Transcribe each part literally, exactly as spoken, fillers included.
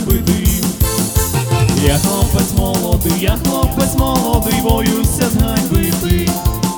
битий. Я хлопець молодий, я хлопець молодий, боюся зганьбити.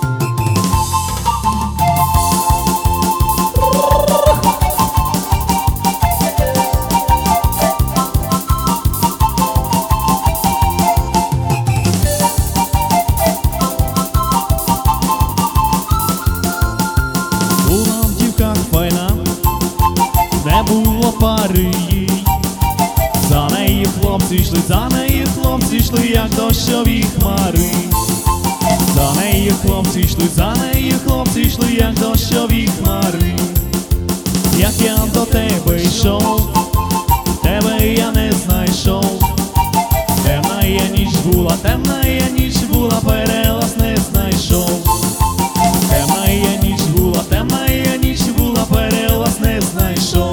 Була в дівках файна, не було пари їй. За нею хлопці йшли, за нею хлопці йшли, як дощові хмари. За нею хлопці йшли, за нею хлопці йшли, як дощові хмари. Як я до тебе йшов, тебе я не знайшов. Темна я ніч була, темна я ніч була, перелаз не знайшов. Темна я ніч була, темна я ніч була, перелаз не знайшов.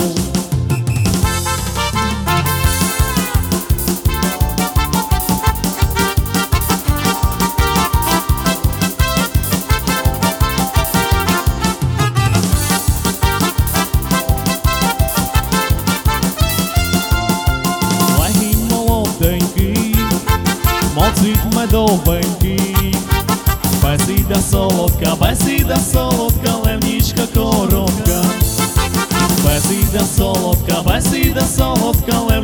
Легінь молоденький, моцик медовенький, бесіда солодка, бесіда солодка, левнічка коротка. Бесіда солодка, бесіда солодка,